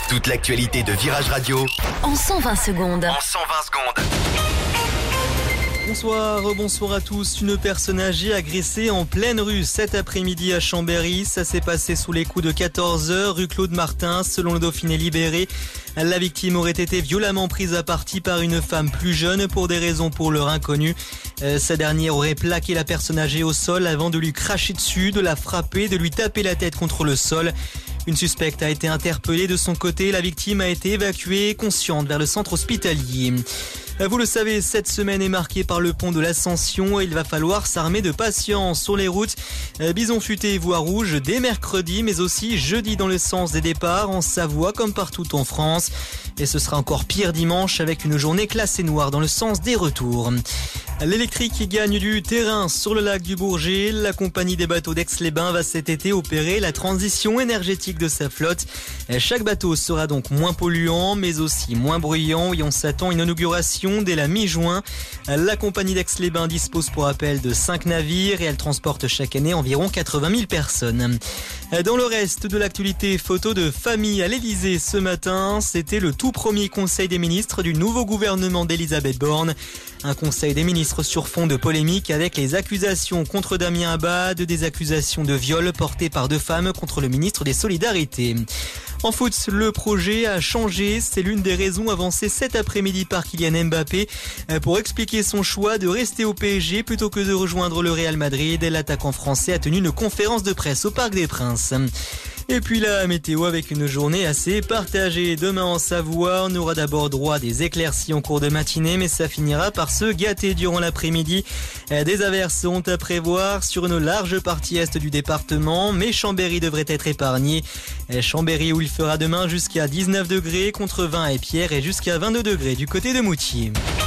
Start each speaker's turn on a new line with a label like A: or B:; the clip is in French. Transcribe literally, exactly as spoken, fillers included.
A: Toute l'actualité de Virage Radio
B: en cent vingt secondes.
A: En cent vingt secondes.
C: Bonsoir, bonsoir à tous. Une personne âgée agressée en pleine rue cet après-midi à Chambéry. Ça s'est passé sous les coups de quatorze heures, rue Claude Martin. Selon le Dauphiné Libéré, la victime aurait été violemment prise à partie par une femme plus jeune pour des raisons pour l'heure inconnues. Euh, sa dernière aurait plaqué la personne âgée au sol avant de lui cracher dessus, de la frapper, de lui taper la tête contre le sol. Une suspecte a été interpellée. De son côté, la victime a été évacuée consciente vers le centre hospitalier. Vous le savez, cette semaine est marquée par le pont de l'Ascension et il va falloir s'armer de patience sur les routes. Bison futé et voie rouge dès mercredi, mais aussi jeudi dans le sens des départs en Savoie comme partout en France. Et ce sera encore pire dimanche avec une journée classée noire dans le sens des retours. L'électrique gagne du terrain sur le lac du Bourget. La compagnie des bateaux d'Aix-les-Bains va cet été opérer la transition énergétique de sa flotte. Chaque bateau sera donc moins polluant, mais aussi moins bruyant et on s'attend à une inauguration dès la mi-juin. La compagnie d'Aix-les-Bains dispose pour rappel de cinq navires et elle transporte chaque année environ quatre-vingt mille personnes. Dans le reste de l'actualité, photo de famille à l'Elysée ce matin. C'était le tout premier conseil des ministres du nouveau gouvernement d'Elisabeth Borne. Un conseil des ministres sur fond de polémique avec les accusations contre Damien Abad, des accusations de viol portées par deux femmes contre le ministre des Solidarités. En foot, le projet a changé. C'est l'une des raisons avancées cet après-midi par Kylian Mbappé pour expliquer son choix de rester au P S G plutôt que de rejoindre le Real Madrid. L'attaquant français a tenu une conférence de presse au Parc des Princes. Et puis la météo avec une journée assez partagée. Demain en Savoie, on aura d'abord droit à des éclaircies en cours de matinée, mais ça finira par se gâter durant l'après-midi. Des averses sont à prévoir sur une large partie est du département, mais Chambéry devrait être épargné. Chambéry où il fera demain jusqu'à dix-neuf degrés contre vingt à Pierre et jusqu'à vingt-deux degrés du côté de Moutier.